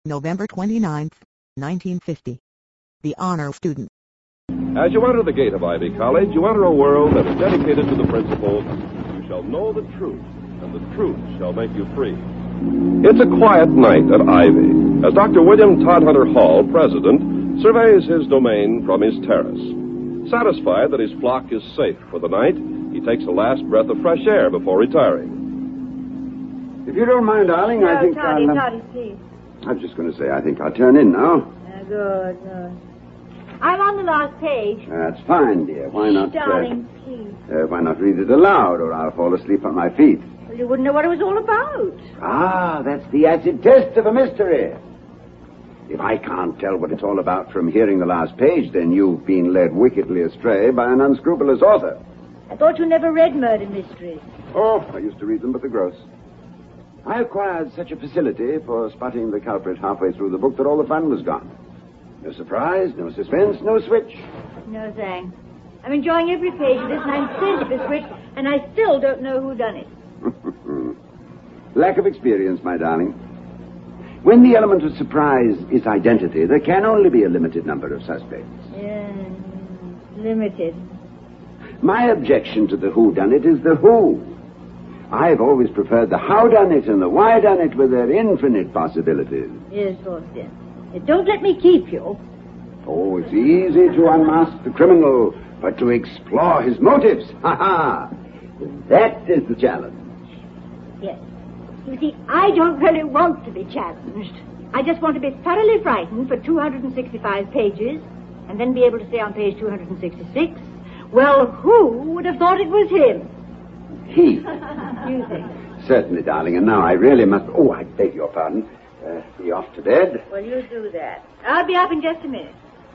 November 29, 1950. The Honor Student. As you enter the gate of Ivy College, you enter a world that is dedicated to the principle, you shall know the truth, and the truth shall make you free. It's a quiet night at Ivy, as Dr. William Todhunter Hall, president, surveys his domain from his terrace. Satisfied that his flock is safe for the night, he takes a last breath of fresh air before retiring. If you don't mind, darling, I think Toddy, please. I was just going to say, I think I'll turn in now. Good. I'm on the last page. That's fine, dear. Why not... Darling, please. Why not read it aloud, or I'll fall asleep on my feet? Well, you wouldn't know what it was all about. Ah, that's the acid test of a mystery. If I can't tell what it's all about from hearing the last page, then you've been led wickedly astray by an unscrupulous author. I thought you never read murder mysteries. Oh, I used to read them, but the gross. I acquired such a facility for spotting the culprit halfway through the book that all the fun was gone. No surprise, no suspense, no switch. No thanks. I'm enjoying every page of this, and I'm sent the switch, and I still don't know who done it. Lack of experience, my darling. When the element of surprise is identity, there can only be a limited number of suspects. Yeah, limited. My objection to the whodunit is the who. I've always preferred the howdunit and the whydunit with their infinite possibilities. Yes, dear. Don't let me keep you. Oh, it's easy to unmask the criminal, but to explore his motives, that is the challenge. Yes. You see, I don't really want to be challenged. I just want to be thoroughly frightened for 265 pages, and then be able to say on page 266, well, who would have thought it was him? He. You think? Certainly, darling, and now I really must... Oh, I beg your pardon. Be off to bed. Well, you do that. I'll be up in just a minute.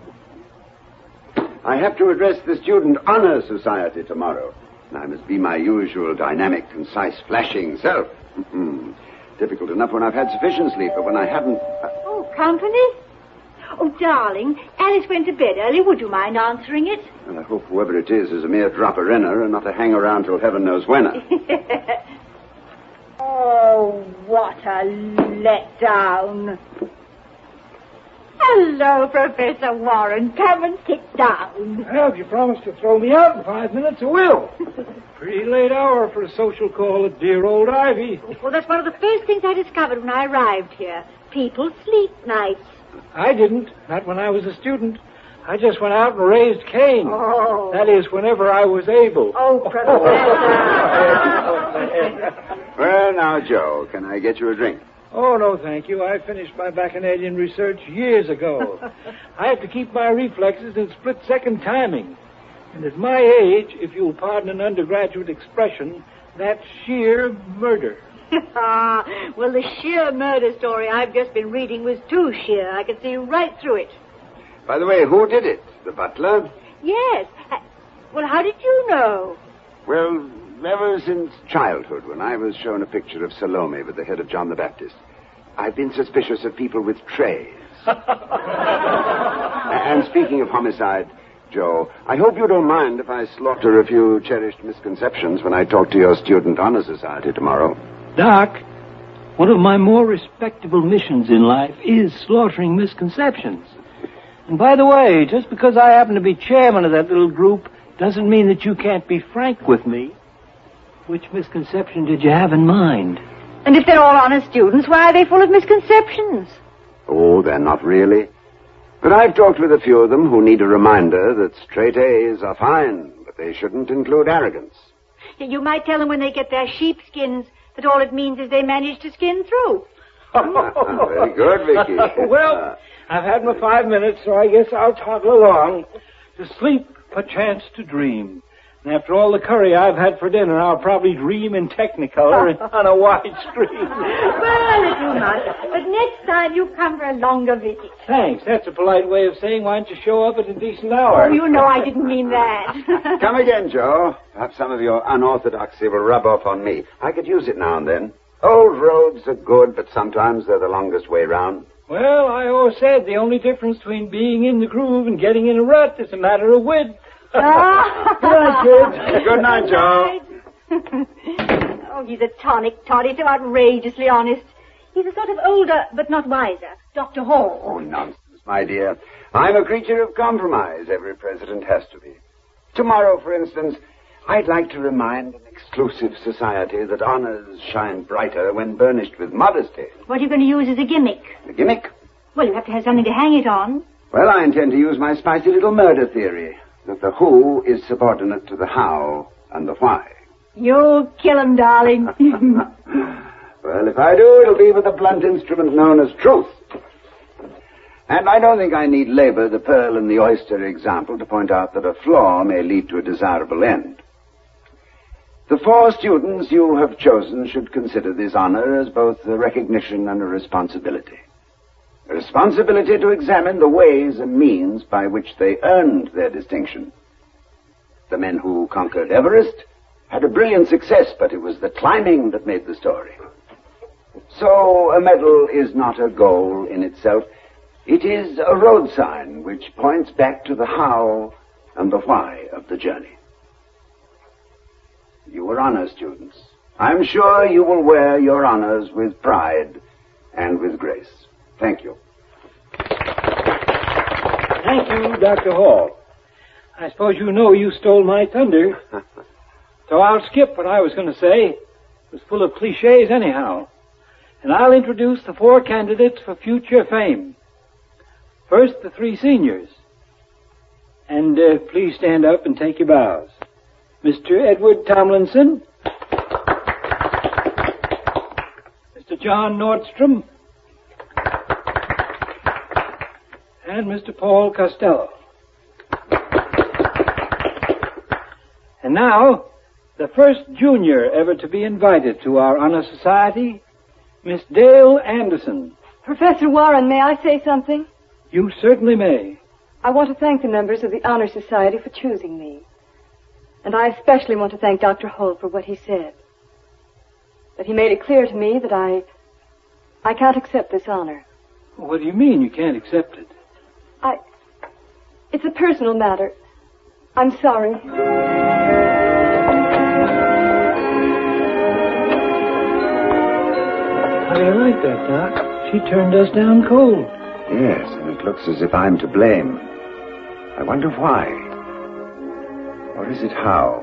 I have to address the Student Honor Society tomorrow. And I must be my usual dynamic, concise, flashing self. Difficult enough when I've had sufficient sleep, but when I haven't... Oh, company? Oh, darling, Alice went to bed early. Would you mind answering it? Well, I hope whoever it is a mere dropper-inner and not a hang-around till heaven knows when. Oh, what a letdown. Hello, Professor Warren. Come and sit down. Well, if you promise to throw me out in 5 minutes, I will. Pretty late hour for a social call at dear old Ivy. Well, that's one of the first things I discovered when I arrived here. People sleep nights. I didn't. Not when I was a student. I just went out and raised Cain. Oh. That is, whenever I was able. Oh, Professor. Well, now, Joe, can I get you a drink? Oh, no, thank you. I finished my bacchanalian research years ago. I have to keep my reflexes in split-second timing. And at my age, if you'll pardon an undergraduate expression, that's sheer murder. Well, the sheer murder story I've just been reading was too sheer. I could see right through it. By the way, who did it? The butler? Yes. Well, how did you know? Well, ever since childhood, when I was shown a picture of Salome with the head of John the Baptist, I've been suspicious of people with trays. And speaking of homicide, Joe, I hope you don't mind if I slaughter a few cherished misconceptions when I talk to your Student Honor Society tomorrow. Doc, one of my more respectable missions in life is slaughtering misconceptions. And by the way, just because I happen to be chairman of that little group doesn't mean that you can't be frank with me. Which misconception did you have in mind? And if they're all honest students, why are they full of misconceptions? Oh, they're not really. But I've talked with a few of them who need a reminder that straight A's are fine, but they shouldn't include arrogance. You might tell them when they get their sheepskins that all it means is they managed to skin through. Very good, Vicky. Well, I've had my 5 minutes, so I guess I'll toddle along. To sleep, perchance to dream. And after all the curry I've had for dinner, I'll probably dream in Technicolor on a wide screen. Well, if you must. But next time you come for a longer visit. Thanks. That's a polite way of saying why don't you show up at a decent hour? Oh, you know I didn't mean that. Come again, Joe. Perhaps some of your unorthodoxy will rub off on me. I could use it now and then. Old roads are good, but sometimes they're the longest way round. Well, I always said the only difference between being in the groove and getting in a rut is a matter of width. Good night, kids. Good night, Joe. Oh, he's a tonic, Toddy, so outrageously honest. He's a sort of older, but not wiser, Dr. Hall. Oh, nonsense, my dear. I'm a creature of compromise. Every president has to be. Tomorrow, for instance, I'd like to remind an exclusive society that honors shine brighter when burnished with modesty. What are you going to use as a gimmick? A gimmick? Well, you have to have something to hang it on. Well, I intend to use my spicy little murder theory, that the who is subordinate to the how and the why. You'll kill him, darling. Well, if I do, it'll be with a blunt instrument known as truth. And I don't think I need labor the pearl and the oyster example to point out that a flaw may lead to a desirable end. The 4 students you have chosen should consider this honor as both a recognition and a responsibility. A responsibility to examine the ways and means by which they earned their distinction. The men who conquered Everest had a brilliant success, but it was the climbing that made the story. So a medal is not a goal in itself. It is a road sign which points back to the how and the why of the journey. You were honor students. I'm sure you will wear your honors with pride and with grace. Thank you. Thank you, Dr. Hall. I suppose you know you stole my thunder. So I'll skip what I was going to say. It was full of cliches anyhow. And I'll introduce the 4 candidates for future fame. First, the 3 seniors. And please stand up and take your bows. Mr. Edward Tomlinson. Mr. John Nordstrom. And Mr. Paul Costello. And now, the first junior ever to be invited to our honor society, Miss Dale Anderson. Professor Warren, may I say something? You certainly may. I want to thank the members of the Honor Society for choosing me. And I especially want to thank Dr. Holt for what he said. That he made it clear to me that I can't accept this honor. What do you mean you can't accept it? It's a personal matter. I'm sorry. How do you like that, Doc? She turned us down cold. Yes, and it looks as if I'm to blame. I wonder why. Or is it how?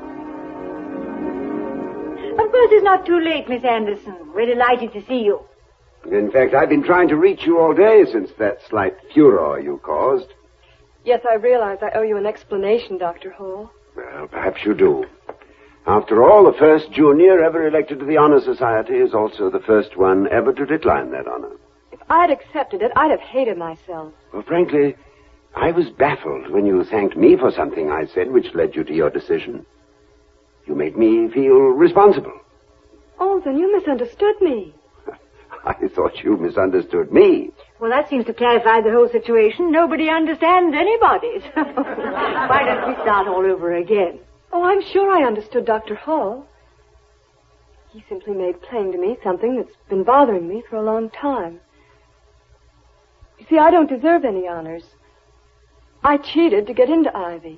Of course, it's not too late, Miss Anderson. We're delighted to see you. In fact, I've been trying to reach you all day since that slight furor you caused. Yes, I realize I owe you an explanation, Dr. Hall. Well, perhaps you do. After all, the first junior ever elected to the Honor Society is also the first one ever to decline that honor. If I'd accepted it, I'd have hated myself. Well, frankly, I was baffled when you thanked me for something I said which led you to your decision. You made me feel responsible. Oh, then you misunderstood me. I thought you misunderstood me. Well, that seems to clarify the whole situation. Nobody understands anybody. Why don't we start all over again? Oh, I'm sure I understood Dr. Hall. He simply made plain to me something that's been bothering me for a long time. You see, I don't deserve any honors. I cheated to get into Ivy.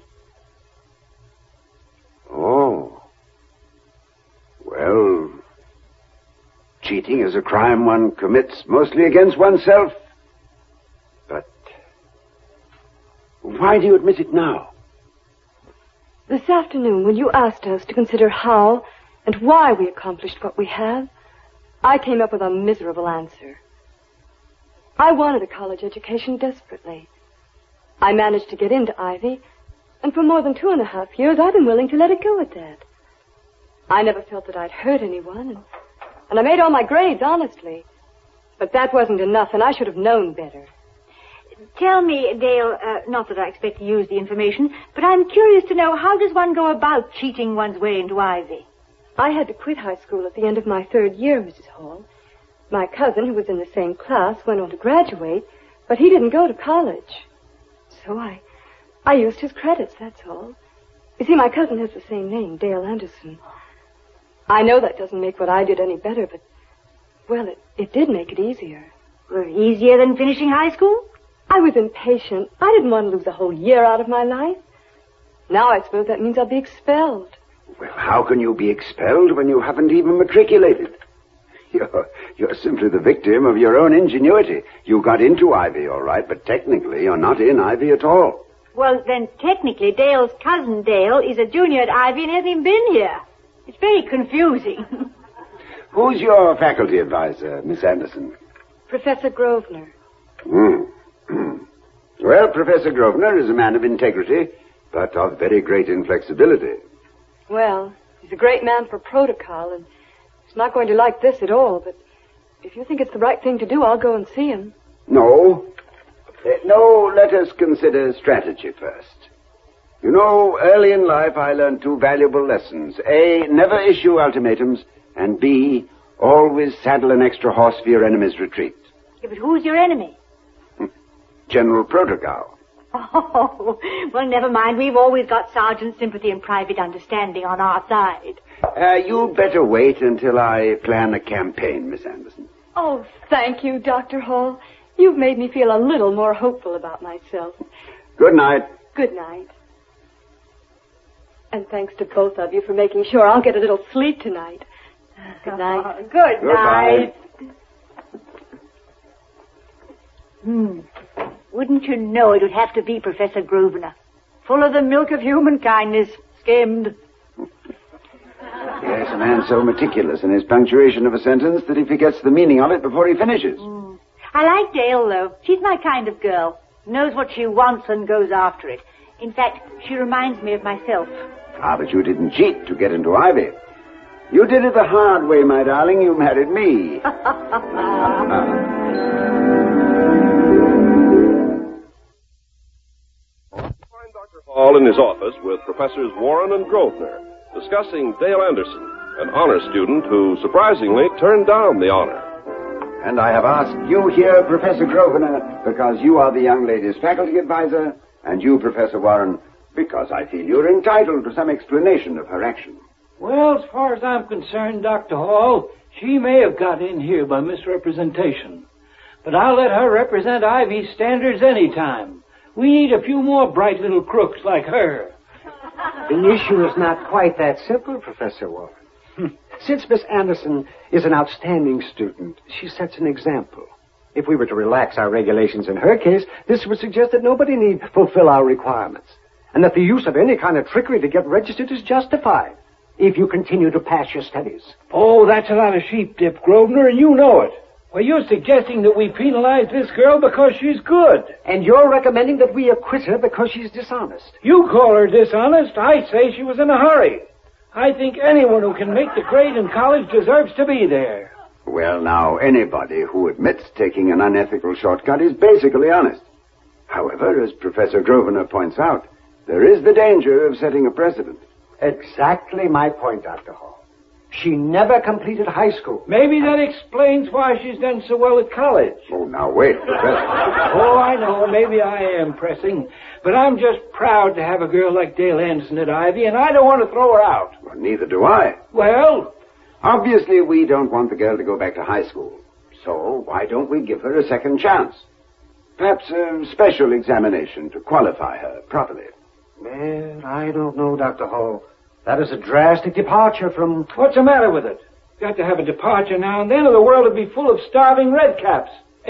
Oh. Well, cheating is a crime one commits mostly against oneself. But why do you admit it now? This afternoon, when you asked us to consider how and why we accomplished what we have, I came up with a miserable answer. I wanted a college education desperately. I managed to get into Ivy, and for more than 2.5 years, I've been willing to let it go at that. I never felt that I'd hurt anyone, and I made all my grades honestly. But that wasn't enough, and I should have known better. Tell me, Dale, not that I expect to use the information, but I'm curious to know, how does one go about cheating one's way into Ivy? I had to quit high school at the end of my 3rd year, Mrs. Hall. My cousin, who was in the same class, went on to graduate, but he didn't go to college. So I used his credits, that's all. You see, my cousin has the same name, Dale Anderson. I know that doesn't make what I did any better, but, well, it did make it easier. Well, easier than finishing high school? I was impatient. I didn't want to lose a whole year out of my life. Now I suppose that means I'll be expelled. Well, how can you be expelled when you haven't even matriculated? You're simply the victim of your own ingenuity. You got into Ivy, all right, but technically you're not in Ivy at all. Well, then technically Dale's cousin Dale is a junior at Ivy and hasn't even been here. It's very confusing. Who's your faculty advisor, Miss Anderson? Professor Grosvenor. Well, Professor Grosvenor is a man of integrity, but of very great inflexibility. Well, he's a great man for protocol, and he's not going to like this at all, but if you think it's the right thing to do, I'll go and see him. No, let us consider strategy first. You know, early in life I learned 2 valuable lessons. A, never issue ultimatums, and B, always saddle an extra horse for your enemy's retreat. Yeah, but who's your enemy? General Protocol. Oh, well, never mind. We've always got sergeant sympathy and private understanding on our side. You'd better wait until I plan a campaign, Miss Anderson. Oh, thank you, Dr. Hall. You've made me feel a little more hopeful about myself. Good night. Good night. And thanks to both of you for making sure I'll get a little sleep tonight. Good night. Good Goodbye. night. Wouldn't you know it would have to be Professor Grosvenor. Full of the milk of human kindness. Skimmed. Yes, a man so meticulous in his punctuation of a sentence that he forgets the meaning of it before he finishes. I like Dale, though. She's my kind of girl. Knows what she wants and goes after it. In fact, she reminds me of myself. Ah, but you didn't cheat to get into Ivy. You did it the hard way, my darling. You married me. Find Dr. Hall in his office with Professors Warren and Grosvenor discussing Dale Anderson, an honor student who surprisingly turned down the honor. And I have asked you here, Professor Grosvenor, because you are the young lady's faculty advisor, and you, Professor Warren, because I feel you're entitled to some explanation of her action. Well, as far as I'm concerned, Dr. Hall, she may have got in here by misrepresentation. But I'll let her represent Ivy's standards any time. We need a few more bright little crooks like her. The issue is not quite that simple, Professor Warren. Since Miss Anderson is an outstanding student, she sets an example. If we were to relax our regulations in her case, this would suggest that nobody need fulfill our requirements, and that the use of any kind of trickery to get registered is justified if you continue to pass your studies. Oh, that's a lot of sheep dip, Grosvenor, and you know it. Well, you're suggesting that we penalize this girl because she's good. And you're recommending that we acquit her because she's dishonest. You call her dishonest. I say she was in a hurry. I think anyone who can make the grade in college deserves to be there. Well, now, anybody who admits taking an unethical shortcut is basically honest. However, as Professor Grosvenor points out, there is the danger of setting a precedent. Exactly my point, Dr. Hall. She never completed high school. Maybe that explains why she's done so well at college. Oh, now wait, Professor. Oh, I know. Maybe I am pressing. But I'm just proud to have a girl like Dale Anderson at Ivy, and I don't want to throw her out. Well, neither do I. Well, obviously we don't want the girl to go back to high school. So why don't we give her a second chance? Perhaps a special examination to qualify her properly. Well, I don't know, Dr. Hall. That is a drastic departure from... What's the matter with it? Got to have a departure now and then, or the world would be full of starving redcaps.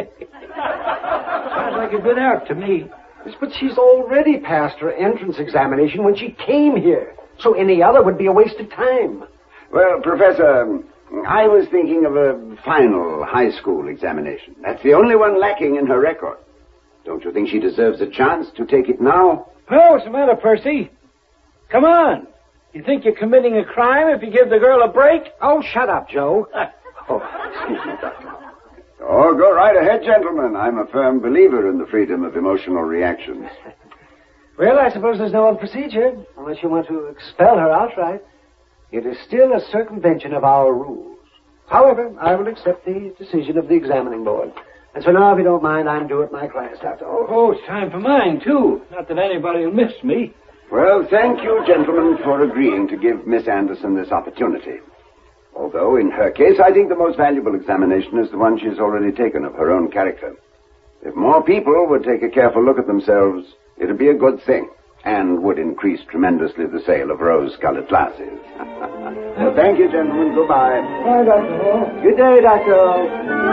Sounds like a good out to me. Yes, but she's already passed her entrance examination when she came here. So any other would be a waste of time. Well, Professor, I was thinking of a final high school examination. That's the only one lacking in her record. Don't you think she deserves a chance to take it now? Oh, what's the matter, Percy? Come on. You think you're committing a crime if you give the girl a break? Oh, shut up, Joe. Excuse me, Doctor. Oh, go right ahead, gentlemen. I'm a firm believer in the freedom of emotional reactions. Well, I suppose there's no other procedure, unless you want to expel her outright. It is still a circumvention of our rules. However, I will accept the decision of the examining board. And so now, if you don't mind, I'm due at my class, Doctor. Oh, it's time for mine, too. Not that anybody will miss me. Well, thank you, gentlemen, for agreeing to give Miss Anderson this opportunity. Although, in her case, I think the most valuable examination is the one she's already taken of her own character. If more people would take a careful look at themselves, it would be a good thing. and would increase tremendously the sale of rose-colored glasses. Well, thank you, gentlemen. Goodbye. Bye, Dr. Hall. Good day, Dr. Hall.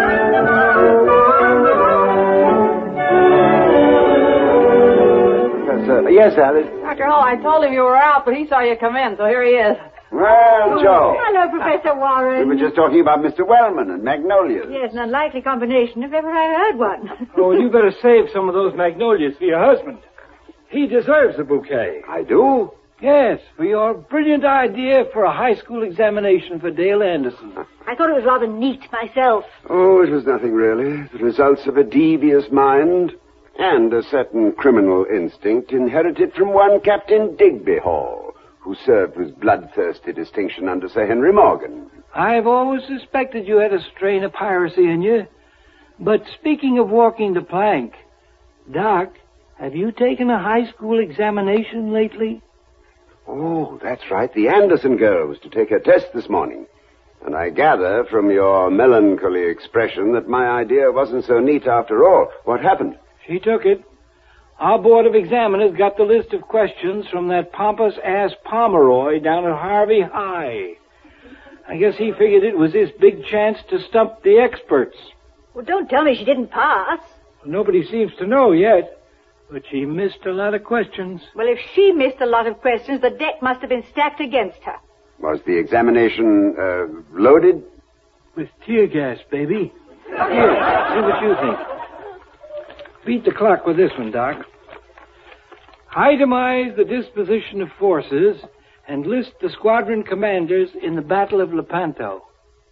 Professor, yes, Alice? Dr. Hall, I told him you were out, but he saw you come in, so here he is. Well, Joe. Hello, Professor Warren. We were just talking about Mr. Wellman and magnolias. Yes, an unlikely combination if ever I heard one. Oh, you better save some of those magnolias for your husband. He deserves a bouquet. I do? Yes, for your brilliant idea for a high school examination for Dale Anderson. I thought it was rather neat myself. Oh, it was nothing really. The results of a devious mind and a certain criminal instinct inherited from one Captain Digby Hall, who served with bloodthirsty distinction under Sir Henry Morgan. I've always suspected you had a strain of piracy in you. But speaking of walking the plank, Doc, have you taken a high school examination lately? Oh, that's right. The Anderson girl was to take her test this morning. And I gather from your melancholy expression that my idea wasn't so neat after all. What happened? She took it. Our Board of Examiners got the list of questions from that pompous-ass Pomeroy down at Harvey High. I guess he figured it was his big chance to stump the experts. Well, don't tell me she didn't pass. Nobody seems to know yet, but she missed a lot of questions. Well, if she missed a lot of questions, the deck must have been stacked against her. Was the examination, loaded? With tear gas, baby. Here, see what you think. Beat the clock with this one, Doc. Itemize the disposition of forces and list the squadron commanders in the Battle of Lepanto.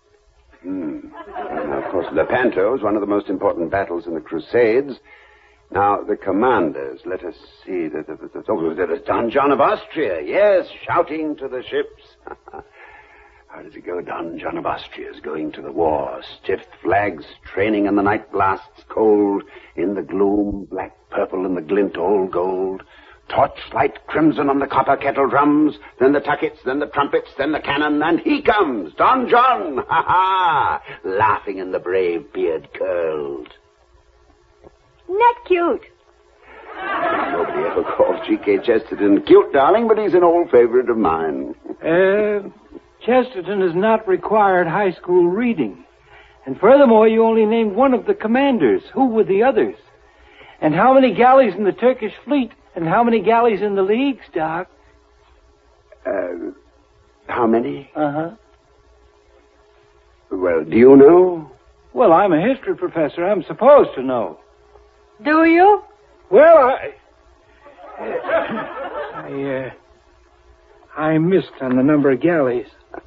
Now, of course, Lepanto is one of the most important battles in the Crusades. Now, the commanders, let us see. There is Don John of Austria, yes, shouting to the ships. How does it go? Don John of Austria is going to the war. Stiff flags training in the night blasts, cold in the gloom, black purple in the glint, all gold. Torchlight crimson on the copper kettle drums, then the tuckets, then the trumpets, then the cannon, and he comes, Don John, ha-ha, laughing in the brave beard curled. Not cute. Nobody ever called G.K. Chesterton cute, darling, but he's an old favorite of mine. Chesterton has not required high school reading. And furthermore, you only named one of the commanders. Who were the others? And how many galleys in the Turkish fleet? And how many galleys in the leagues, Doc? How many? Uh-huh. Well, do you know? Well, I'm a history professor. I'm supposed to know. Do you? Well, I missed on the number of galleys.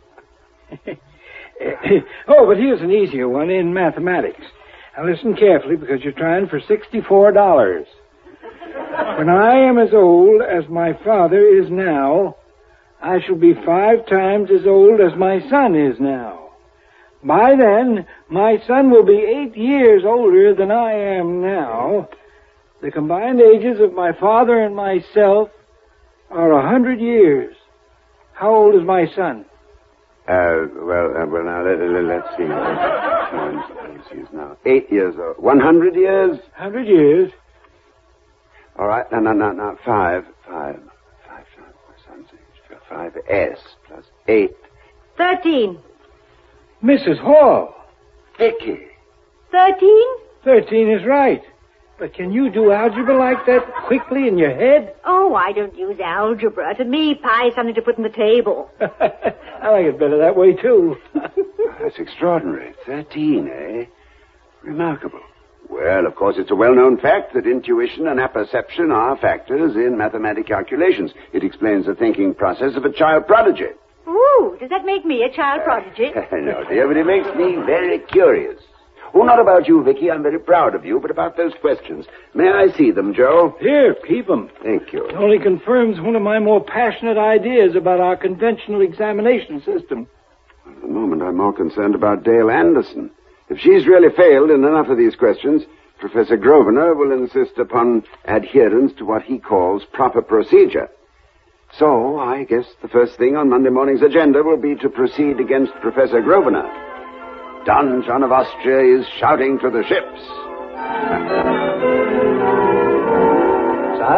Oh, but here's an easier one in mathematics. Now listen carefully because you're trying for $64. When I am as old as my father is now, I shall be 5 times as old as my son is now. By then, my son will be 8 years older than I am now. The combined ages of my father and myself are 100 years. How old is my son? Well, now, let's see. He's now 8 years old. 100 years? 100 years. All right, now, 5. My son's age. 5S plus 8. 13. Mrs. Hall. Vicky. 13? 13 is right. But can you do algebra like that quickly in your head? Oh, I don't use algebra. To me, pi is something to put on the table. I like it better that way, too. That's extraordinary. 13, eh? Remarkable. Well, of course, it's a well-known fact that intuition and apperception are factors in mathematical calculations. It explains the thinking process of a child prodigy. Ooh, does that make me a child prodigy? No, dear, but it makes me very curious. Oh, not about you, Vicky. I'm very proud of you, but about those questions. May I see them, Joe? Here, keep them. Thank you. It only confirms one of my more passionate ideas about our conventional examination system. At the moment, I'm more concerned about Dale Anderson. If she's really failed in enough of these questions, Professor Grosvenor will insist upon adherence to what he calls proper procedure. So, I guess the first thing on Monday morning's agenda will be to proceed against Professor Grosvenor. Don John of Austria is shouting to the ships. I've heard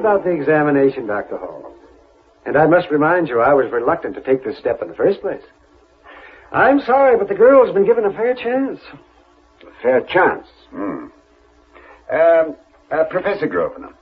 about the examination, Dr. Hall. And I must remind you, I was reluctant to take this step in the first place. I'm sorry, but the girl's been given a fair chance. A fair chance? Professor Grosvenor,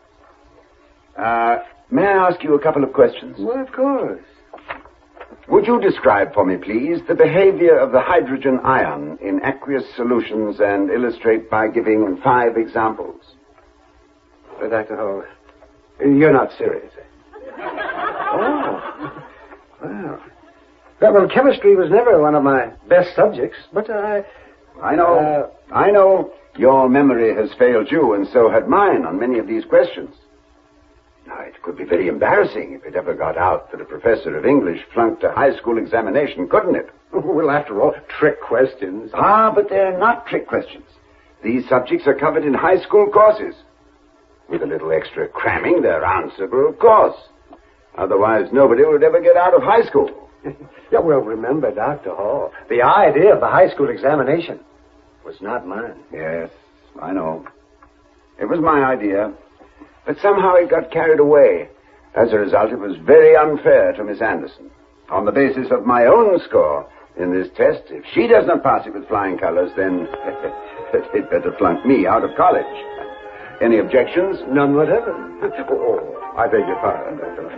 may I ask you a couple of questions? Well, of course. Would you describe for me, please, the behavior of the hydrogen ion in aqueous solutions and illustrate by giving 5 examples? Dr. Hall, you're not serious, eh? Oh. Well, chemistry was never one of my best subjects, but I know your memory has failed you, and so had mine on many of these questions. Now, it could be very embarrassing if it ever got out that a professor of English flunked a high school examination, couldn't it? Well, after all, trick questions. But they're not trick questions. These subjects are covered in high school courses. With a little extra cramming, they're answerable, of course. Otherwise, nobody would ever get out of high school. Yeah, well, remember, Dr. Hall, the idea of the high school examination was not mine. Yes, I know. It was my idea. But somehow it got carried away. As a result, it was very unfair to Miss Anderson. On the basis of my own score in this test, if she does not pass it with flying colors, then it better flunk me out of college. Any objections? None whatever. I beg your pardon, Dr.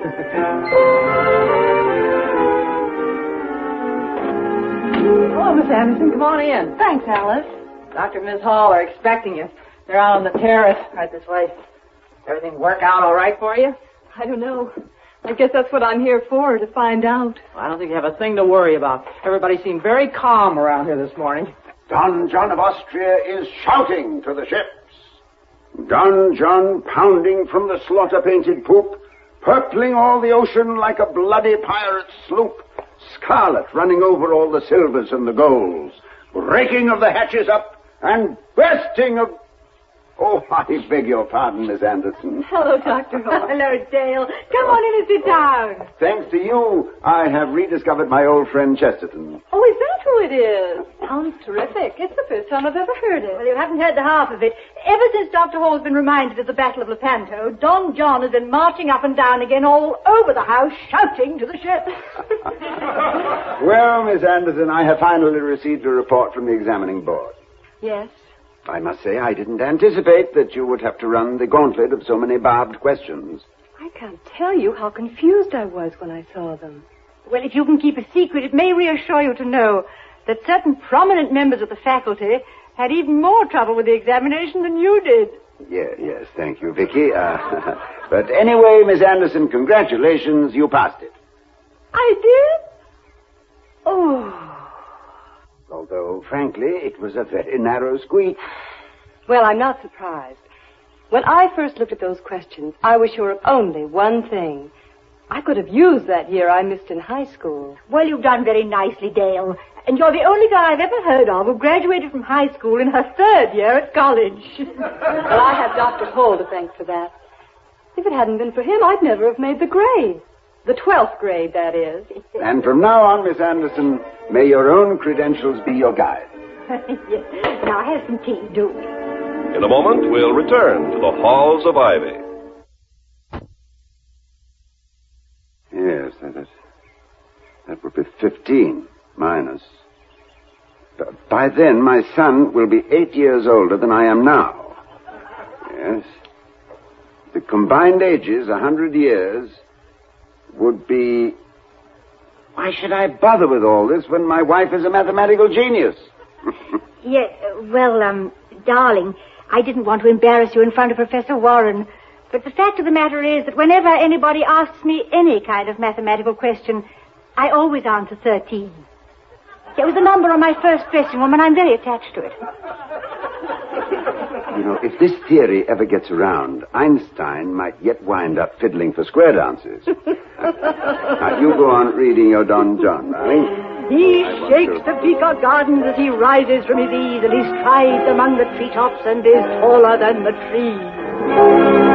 Oh, Miss Anderson, come on in. Thanks, Alice. Dr. and Miss Hall are expecting you. They're out on the terrace right this way. Everything work out all right for you? I don't know. I guess that's what I'm here for, to find out. Well, I don't think you have a thing to worry about. Everybody seemed very calm around here this morning. Don John of Austria is shouting to the ships. Don John pounding from the slaughter-painted poop, purpling all the ocean like a bloody pirate sloop, scarlet running over all the silvers and the golds, breaking of the hatches up, and bursting of... Oh, I beg your pardon, Miss Anderson. Hello, Dr. Hall. Hello, Dale. Come on in and sit down. Thanks to you, I have rediscovered my old friend Chesterton. Oh, is that who it is? Sounds terrific. It's the first time I've ever heard it. Well, you haven't heard the half of it. Ever since Dr. Hall's been reminded of the Battle of Lepanto, Don John has been marching up and down again all over the house, shouting to the ships. Well, Miss Anderson, I have finally received a report from the examining board. Yes? I must say I didn't anticipate that you would have to run the gauntlet of so many barbed questions. I can't tell you how confused I was when I saw them. Well, if you can keep a secret, it may reassure you to know that certain prominent members of the faculty had even more trouble with the examination than you did. Yes, thank you, Vicky. But anyway, Miss Anderson, congratulations, you passed it. I did? Oh... Although, frankly, it was a very narrow squeak. Well, I'm not surprised. When I first looked at those questions, I was sure of only one thing. I could have used that year I missed in high school. Well, you've done very nicely, Dale. And you're the only girl I've ever heard of who graduated from high school in her 3rd year at college. Well, I have Dr. Hall to thank for that. If it hadn't been for him, I'd never have made the grade. The 12th grade, that is. And from now on, Miss Anderson, may your own credentials be your guide. Yes. Now, have some tea, do. In a moment, we'll return to the halls of Ivy. Yes, that would be 15 minus. By then, my son will be 8 years older than I am now. Yes. The combined ages, 100 years... would be... Why should I bother with all this when my wife is a mathematical genius? Yes, darling, I didn't want to embarrass you in front of Professor Warren, but the fact of the matter is that whenever anybody asks me any kind of mathematical question, I always answer 13. It was the number on my first dressing room, and I'm very attached to it. You know, if this theory ever gets around, Einstein might yet wind up fiddling for square dances. Now, you go on reading your Don John, darling. He shakes the peacock gardens as he rises from his ease, and he strides among the treetops and is taller than the trees.